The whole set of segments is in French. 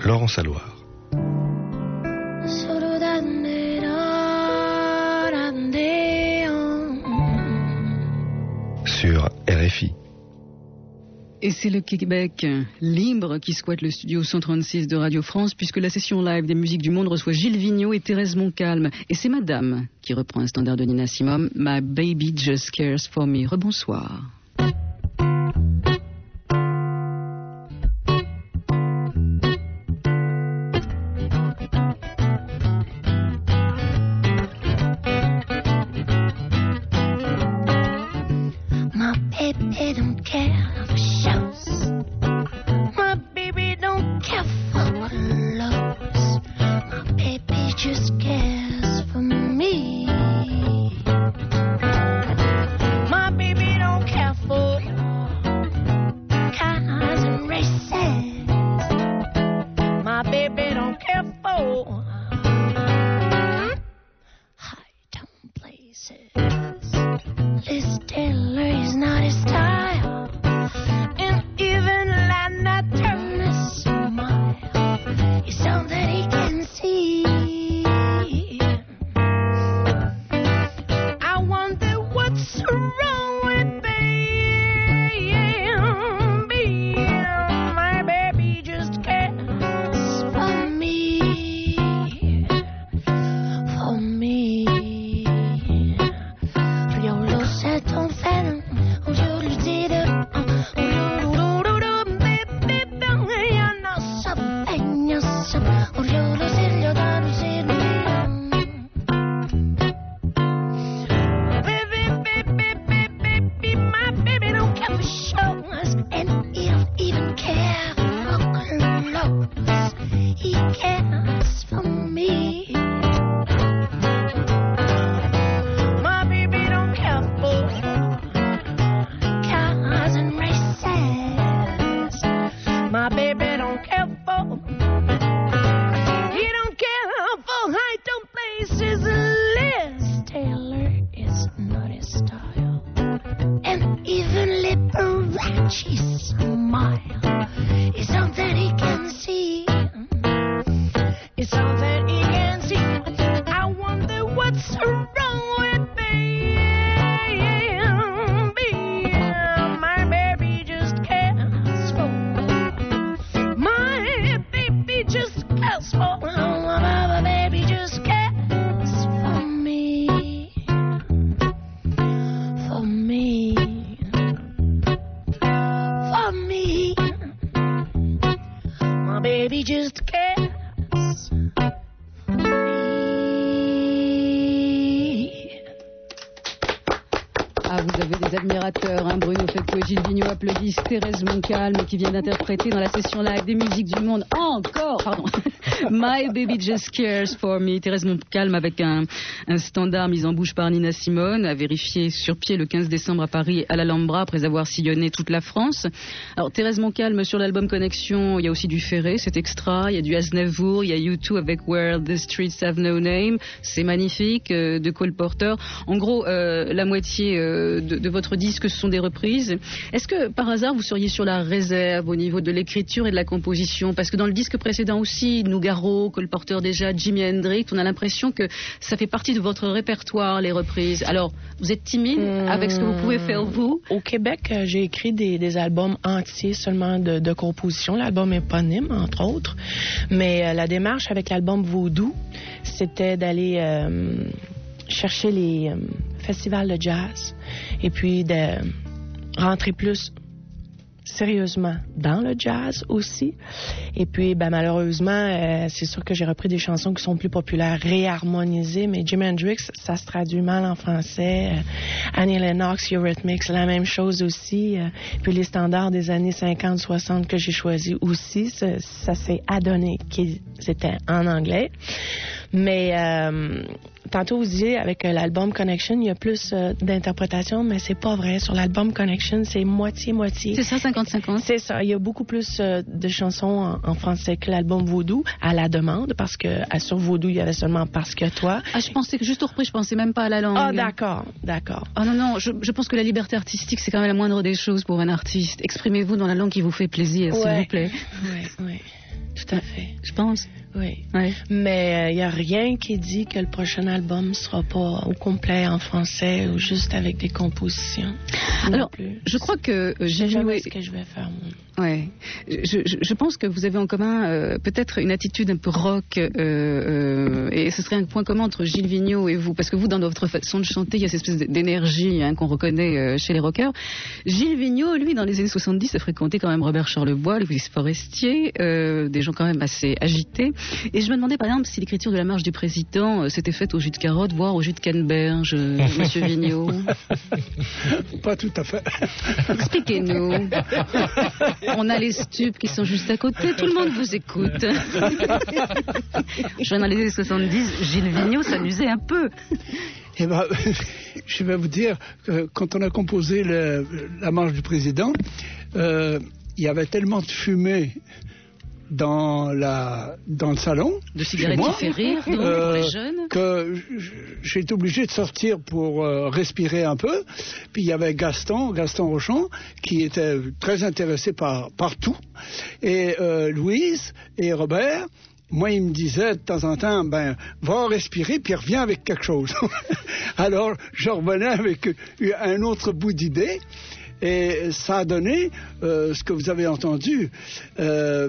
Laurence Alloire. Sur RFI. Et c'est le Québec libre qui squatte le studio 136 de Radio France, puisque la session live des musiques du monde reçoit Gilles Vigneault et Thérèse Montcalm. Et c'est Madame qui reprend un standard de Nina Simone, My Baby Just Cares For Me. Rebonsoir. Thérèse Montcalm qui vient d'interpréter dans la session live des musiques du monde My Baby Just Cares For Me. Thérèse Montcalm avec un standard mis en bouche par Nina Simone, a vérifié sur pied le 15 décembre à Paris à l'Alhambra après avoir sillonné toute la France. Alors Thérèse Montcalm sur l'album Connexion, il y a aussi du Ferré, c'est extra, il y a du Aznavour, il y a U2 avec Where the Streets Have No Name, c'est magnifique, de Cole Porter. En gros, la moitié de votre disque ce sont des reprises. Est-ce que par hasard vous seriez sur la réserve au niveau de l'écriture et de la composition? Parce que dans le disque précédent aussi, Nougaro, Cole Porter déjà, Jimi Hendrix, on a l'impression que ça fait partie de votre répertoire, les reprises. Alors, vous êtes timide avec ce que vous pouvez faire vous? Au Québec, j'ai écrit des albums entiers seulement de composition, l'album éponyme, entre autres. Mais la démarche avec l'album Voodoo, c'était d'aller chercher les festivals de jazz et puis de rentrer plus sérieusement dans le jazz aussi. Et puis, malheureusement, c'est sûr que j'ai repris des chansons qui sont plus populaires, réharmonisées, mais Jimi Hendrix, ça se traduit mal en français. Annie Lennox, Eurythmics, la même chose aussi. Puis les standards des années 50-60 que j'ai choisis aussi, ça s'est adonné qu'ils étaient en anglais. Mais tantôt vous disiez avec l'album Connection, il y a plus d'interprétations, mais c'est pas vrai. Sur l'album Connection, c'est moitié-moitié. C'est ça, 50-50? C'est ça. Il y a beaucoup plus de chansons en français que l'album Voodoo, à la demande, parce que sur Voodoo, il y avait seulement Parce que toi. Ah, je pensais que juste aux reprises, je pensais même pas à la langue. Ah, d'accord. Ah non, je pense que la liberté artistique, c'est quand même la moindre des choses pour un artiste. Exprimez-vous dans la langue qui vous fait plaisir, s'il vous plaît. Oui. Tout à fait. Je pense. Oui. Ouais. Mais il n'y a rien qui dit que le prochain album ne sera pas au complet en français ou juste avec des compositions. Alors, je crois que je sais Gilles jamais Vigneault ce que je vais faire. Ouais. Je pense que vous avez en commun peut-être une attitude un peu rock et ce serait un point commun entre Gilles Vigneault et vous, parce que vous, dans votre façon de chanter, il y a cette espèce d'énergie qu'on reconnaît chez les rockers. Gilles Vigneault, lui, dans les années 70, a fréquenté quand même Robert Charlebois, Louis Forestier, des gens quand même assez agités. Et je me demandais par exemple si l'écriture de la marche du président s'était faite au jus de carotte, voire au jus de canneberge, monsieur Vigneault. Pas tout à fait. Expliquez-nous. On a les stupes qui sont juste à côté, tout le monde vous écoute. Je viens dans les années 70, Gilles Vigneault s'amusait un peu. Eh ben, je vais vous dire que quand on a composé la marche du président, il y avait tellement de fumée dans le salon de cigarettes qui fait rire donc, pour les jeunes, que j'ai été obligé de sortir pour respirer un peu. Puis il y avait Gaston Rochon qui était très intéressé par tout, et Louise et Robert. Moi, il me disait de temps en temps, va respirer, puis reviens avec quelque chose. Alors, je revenais avec un autre bout d'idée. Et ça a donné ce que vous avez entendu. Ce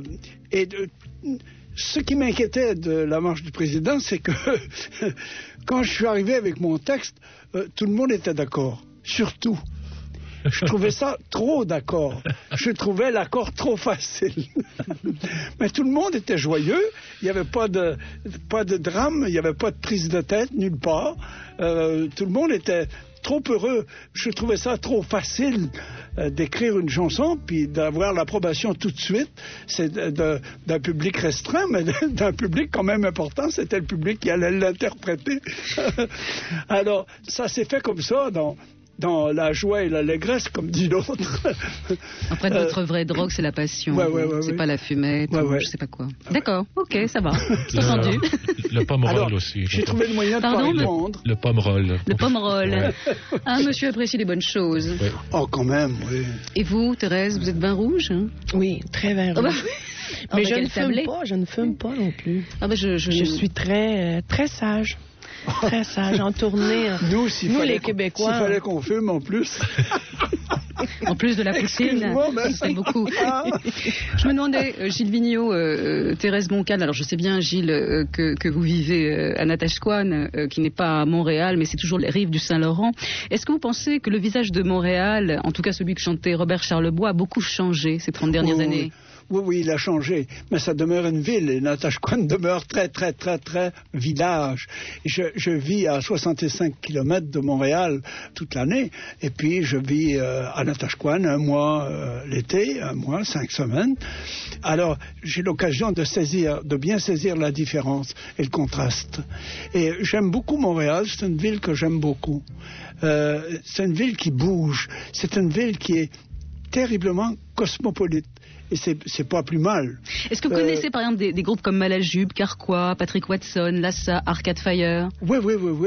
qui m'inquiétait de la marche du président, c'est que quand je suis arrivé avec mon texte, tout le monde était d'accord. Surtout. Je trouvais ça trop d'accord. Je trouvais l'accord trop facile. Mais tout le monde était joyeux. Il n'y avait pas de drame, il n'y avait pas de prise de tête nulle part. Tout le monde était trop heureux. Je trouvais ça trop facile d'écrire une chanson puis d'avoir l'approbation tout de suite. C'est d'un public restreint, mais d'un public quand même important. C'était le public qui allait l'interpréter. Alors, ça s'est fait comme ça dans la joie et l'allégresse, comme dit l'autre. Après, notre vraie drogue, c'est la passion. C'est pas la fumette, je sais pas quoi. D'accord, ok, ça va. Entendu. Le pomme-roll aussi. J'ai trouvé le moyen de pas répondre. Le pomme-roll. Le pomme-roll. Ah, monsieur apprécie les bonnes choses. Oui. Oh, quand même, oui. Et vous, Thérèse, vous êtes vin rouge, hein? Oui, très vin rouge. Mais je ne fume pas non plus. Ah, je suis très, très sage. Très sage, en tournée. Nous, les Québécois. S'il fallait qu'on fume en plus. En plus de la poutine, c'est beaucoup. Je me demandais, Gilles Vigneault, Thérèse Moncade, alors je sais bien, Gilles, que vous vivez à Natashquan, qui n'est pas à Montréal, mais c'est toujours les rives du Saint-Laurent. Est-ce que vous pensez que le visage de Montréal, en tout cas celui que chantait Robert Charlebois, a beaucoup changé ces 30 dernières années? Oui, il a changé, mais ça demeure une ville, et Natashquan demeure très, très, très, très village. Je vis à 65 km de Montréal toute l'année, et puis je vis à Natashquan un mois l'été, un mois, 5 semaines. Alors, j'ai l'occasion de bien saisir la différence et le contraste. Et j'aime beaucoup Montréal, c'est une ville que j'aime beaucoup. C'est une ville qui bouge, c'est une ville qui est terriblement cosmopolite. Et c'est pas plus mal. Est-ce que vous connaissez par exemple des groupes comme Malajube, Carquois, Patrick Watson, Lassa, Arcade Fire? Oui.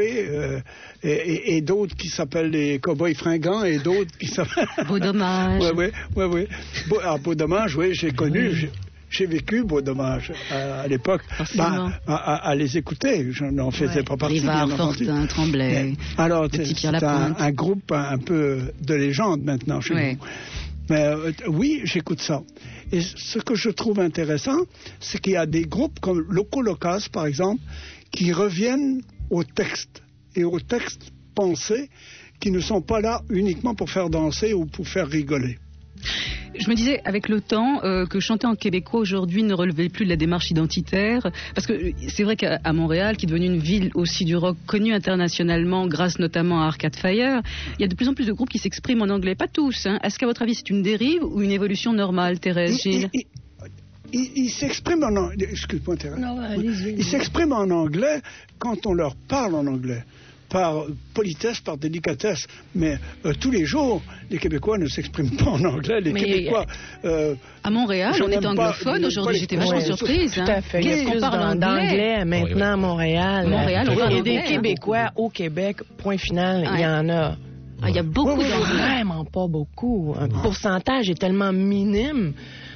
Et d'autres qui s'appellent les Cowboys Fringants et d'autres qui s'appellent... Beau Dommage. Oui. Beau Dommage, oui, j'ai connu... J'ai vécu Beau Dommage à l'époque, à les écouter. Je n'en faisais pas partie, Rivard, bien entendu. Fortin, Tremblay, alors, c'est un groupe un peu de légende maintenant chez nous. Mais oui, j'écoute ça. Et ce que je trouve intéressant, c'est qu'il y a des groupes comme Loco Locas, par exemple, qui reviennent au texte et aux textes pensés, qui ne sont pas là uniquement pour faire danser ou pour faire rigoler. Je me disais, avec le temps, que chanter en québécois aujourd'hui ne relevait plus de la démarche identitaire. Parce que c'est vrai qu'à Montréal, qui est devenue une ville aussi du rock connue internationalement, grâce notamment à Arcade Fire, il y a de plus en plus de groupes qui s'expriment en anglais. Pas tous, hein. Est-ce qu'à votre avis, c'est une dérive ou une évolution normale, Thérèse, Gilles? Ils s'expriment en anglais. Excuse-moi, Thérèse. Non, allez-y. Ils s'expriment en anglais quand on leur parle en anglais. Par politesse, par délicatesse, mais tous les jours, les Québécois ne s'expriment pas en anglais. Les Québécois... à Montréal, on est anglophone. Aujourd'hui, j'étais vachement surprise. Tout à fait. Il y a plus d'anglais maintenant à Montréal. Montréal, il y a des Québécois au Québec, point final, il y en a. Il y a beaucoup d'anglais. Vraiment pas beaucoup. Un pourcentage est tellement minime.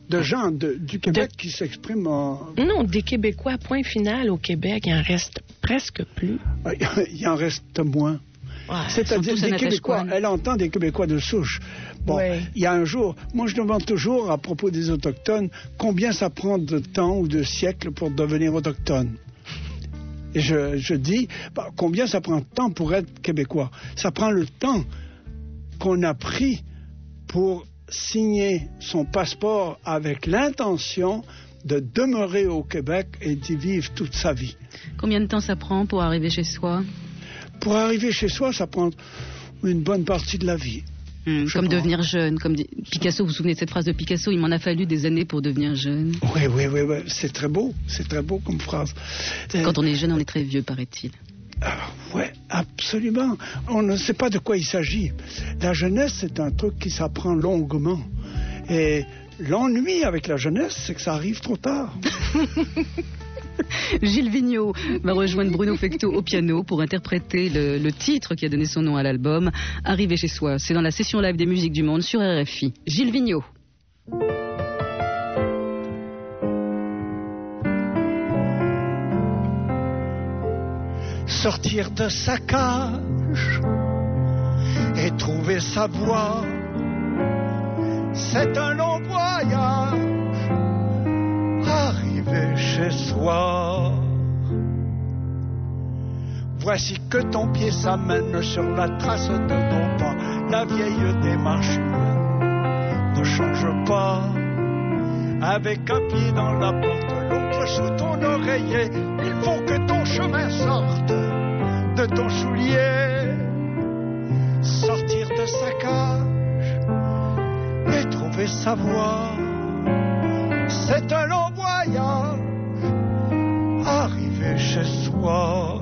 de gens du Québec qui s'expriment en... Non, des Québécois, point final, au Québec, il en reste presque plus. Il en reste moins. Ouais, c'est-à-dire des Québécois, elle entend des Québécois de souche. Bon, il y a un jour, moi je demande toujours à propos des Autochtones, combien ça prend de temps ou de siècles pour devenir autochtone. Et je dis, combien ça prend de temps pour être Québécois? Ça prend le temps qu'on a pris pour signer son passeport avec l'intention de demeurer au Québec et d'y vivre toute sa vie. Combien de temps ça prend pour arriver chez soi? Pour arriver chez soi, ça prend une bonne partie de la vie. Comme devenir jeune, comme dit Picasso, vous vous souvenez de cette phrase de Picasso, il m'en a fallu des années pour devenir jeune. Oui, c'est très beau comme phrase. Quand on est jeune, on est très vieux, paraît-il. Oui, absolument. On ne sait pas de quoi il s'agit. La jeunesse, c'est un truc qui s'apprend longuement. Et l'ennui avec la jeunesse, c'est que ça arrive trop tard. Gilles Vigneault va rejoindre Bruno Fecteau au piano pour interpréter le titre qui a donné son nom à l'album, Arrivé chez soi. C'est dans la session live des musiques du monde sur RFI. Gilles Vigneault. Sortir de sa cage et trouver sa voie, c'est un long voyage. Arriver chez soi. Voici que ton pied s'amène sur la trace de ton pas. La vieille démarche humaine ne change pas. Avec un pied dans la porte, l'autre sous ton oreiller, il faut que ton chemin sorte de ton soulier. Sortir de sa cage et trouver sa voie, c'est un long voyage. Arriver chez soi.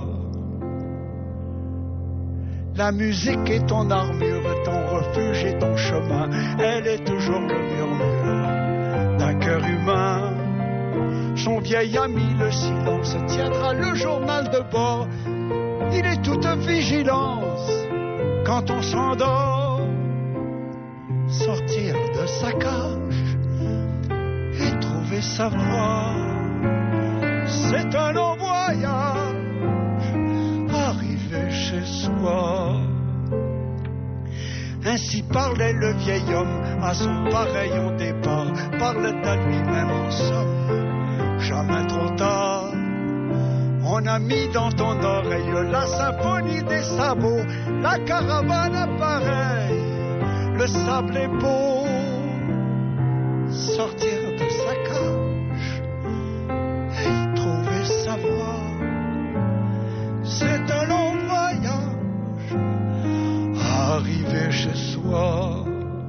La musique est ton armure, ton refuge et ton chemin. Elle est toujours le murmure d'un cœur humain. Son vieil ami, le silence, tiendra le journal de bord. Il est toute vigilance quand on s'endort. Sortir de sa cage et trouver sa voie, c'est un long voyage. Arriver chez soi. Ainsi parlait le vieil homme à son pareil au départ. Parlait à lui-même en somme, jamais trop tard. On a mis dans ton oreille la symphonie des sabots. La caravane appareille, le sable est beau. Sortir de sa cage et trouver sa voie, c'est un long voyage. Arriver chez soi.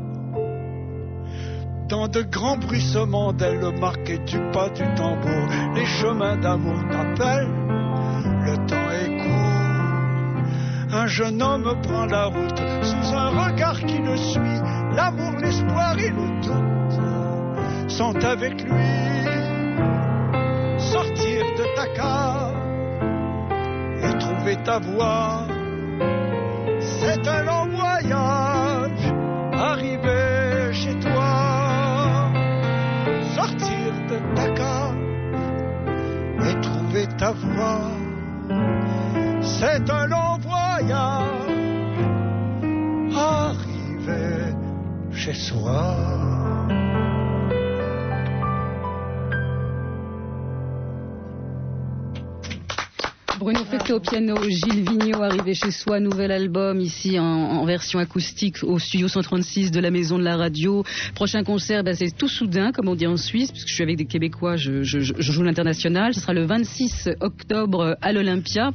Dans de grands bruissements d'ailes marquées du pas du tambour, les chemins d'amour t'appellent, le temps est court. Un jeune homme prend la route sous un regard qui le suit. L'amour, l'espoir et le doute sont avec lui. Sortir de ta cave et trouver ta voie, c'est un long voyage. Arriver chez toi. Sortir de ta cave et trouver ta voie, c'est un long voyage. Arriver chez soi. Bruno Fecteau au piano, Gilles Vigneault arrivé chez soi, nouvel album ici en version acoustique au studio 136 de la Maison de la Radio. Prochain concert, c'est tout soudain, comme on dit en Suisse, puisque je suis avec des Québécois, je joue l'international. Ce sera le 26 octobre à l'Olympia.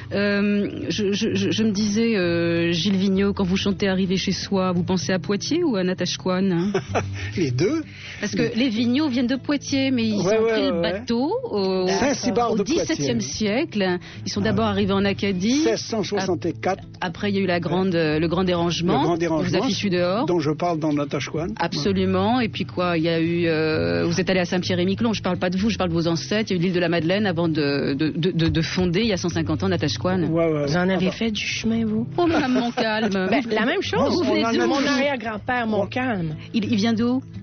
Je me disais, Gilles Vigneault, quand vous chantez Arrivé chez soi, vous pensez à Poitiers ou à Natashquan, hein? Les deux. Parce que les Vigneault viennent de Poitiers, mais ils ont pris le bateau au XVIIe siècle. Ils sont d'abord arrivés en Acadie. 1664. Après, il y a eu le grand dérangement. Vous avez fichu dehors. Dont je parle dans Natashquan. Absolument. Et puis quoi, il y a eu. Vous êtes allé à Saint-Pierre-et-Miquelon. Je ne parle pas de vous, je parle de vos ancêtres. Il y a eu l'île de la Madeleine avant de fonder, il y a 150 ans, Natashquan. Vous en avez fait du chemin, vous? Oh, Mme Montcalm. La même chose. Vous venez de mon arrière-grand-père, Montcalm. Il vient d'où?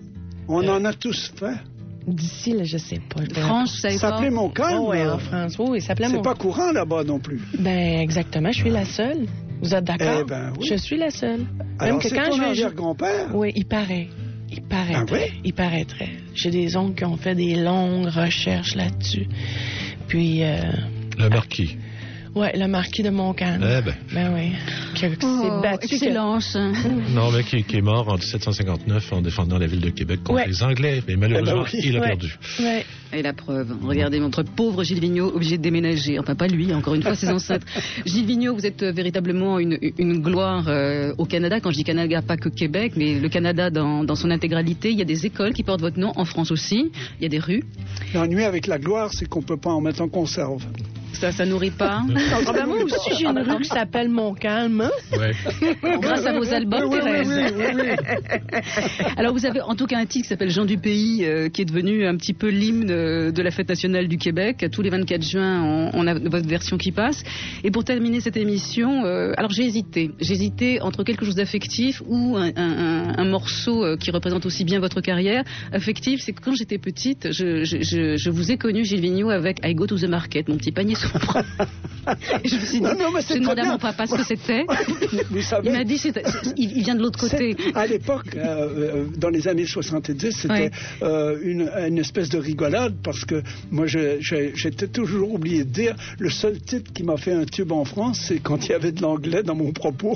On en a tous fait. D'ici, là, je sais pas. France, ça s'appelait Montcalm. Oui, en France, oui, ça s'appelait C'est pas courant là-bas non plus. Ben, exactement, je suis la seule. Vous êtes d'accord? Eh ben, oui. Je suis la seule. Alors, Même que c'est quand ton je vais... arrière-grand-père? Oui, il paraît. Il paraîtrait. Ah oui? Il paraîtrait. J'ai des oncles qui ont fait des longues recherches là-dessus. Puis... Le marquis. Ouais, le marquis de Montcalm. Eh ben. Ben oui. Qui s'est battu. Excellence. Non, mais qui est mort en 1759 en défendant la ville de Québec contre les Anglais. Mais malheureusement, il a perdu. Ouais. Et la preuve. Regardez, notre pauvre Gilles Vigneault, obligé de déménager. Enfin, pas lui, encore une fois, ses ancêtres. Gilles Vigneault, vous êtes véritablement une gloire au Canada. Quand je dis Canada, pas que Québec, mais le Canada dans son intégralité. Il y a des écoles qui portent votre nom, en France aussi. Il y a des rues. L'ennui avec la gloire, c'est qu'on peut pas en mettre en conserve. Ça nourrit pas. Ah ben moi aussi, j'ai une rue qui s'appelle Montcalm. Ouais. Grâce à vos albums, Oui, Thérèse. oui. Alors, vous avez en tout cas un titre qui s'appelle Jean du Pays, qui est devenu un petit peu l'hymne de la fête nationale du Québec. Tous les 24 juin, on a votre version qui passe. Et pour terminer cette émission, alors j'ai hésité. J'hésitais entre quelque chose d'affectif ou un morceau qui représente aussi bien votre carrière. Affectif, c'est que quand j'étais petite, je vous ai connu, Gilles Vigneault, avec I Go to the Market, mon petit panier sous mon bras. Et je me suis dit, j'ai demandé à mon papa ce que c'était. Vous savez, il m'a dit, il vient de l'autre côté. À l'époque, dans les années 70, c'était une espèce de rigolade parce que moi, j'étais toujours oublié de dire, le seul titre qui m'a fait un tube en France, c'est quand il y avait de l'anglais dans mon propos.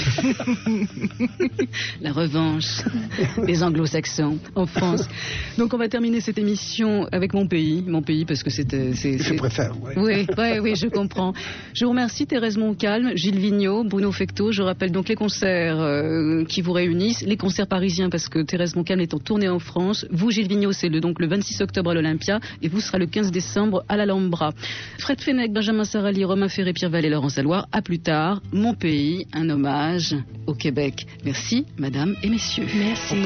La revanche des anglo-saxons en France. Donc on va terminer cette émission avec mon pays parce que Je préfère, oui. Oui, je comprends. Je vous remercie Thérèse Montcalm, Gilles Vigneault, Bruno Fecteau. Je rappelle donc les concerts qui vous réunissent, les concerts parisiens parce que Thérèse Montcalm est en tournée en France. Vous, Gilles Vigneault, c'est le 26 octobre à l'Olympia et vous sera le 15 décembre à l'Alhambra. Fred Fenech, Benjamin Sarali, Romain Ferré, Pierre Vallée, Laurence Alloire. À plus tard. Mon pays, un hommage au Québec. Merci, mesdames et messieurs. Merci.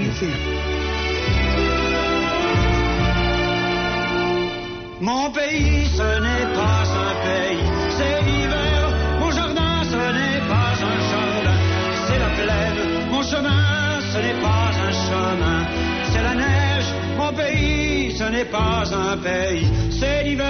Mon pays, ce n'est pas un pays, c'est l'hiver. Mon jardin, ce n'est pas un jardin, c'est la plaine. Mon chemin, ce n'est pas un chemin, c'est la neige. Mon pays, ce n'est pas un pays, c'est l'hiver.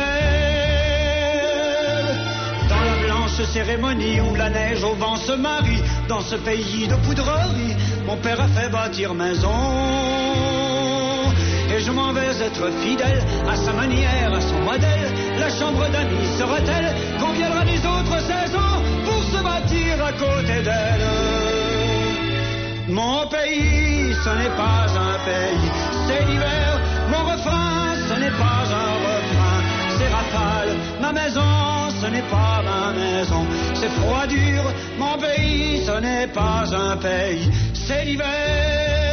Dans la blanche cérémonie où la neige au vent se marie, dans ce pays de poudrerie, mon père a fait bâtir maison. Et je m'en vais être fidèle à sa manière, à son modèle. La chambre d'amis sera-t-elle qu'on viendra des autres saisons pour se bâtir à côté d'elle? Mon pays, ce n'est pas un pays, c'est l'hiver. Mon refrain, ce n'est pas un refrain, c'est rafale. Ma maison, ce n'est pas ma maison, c'est froid dur. Mon pays, ce n'est pas un pays, c'est l'hiver.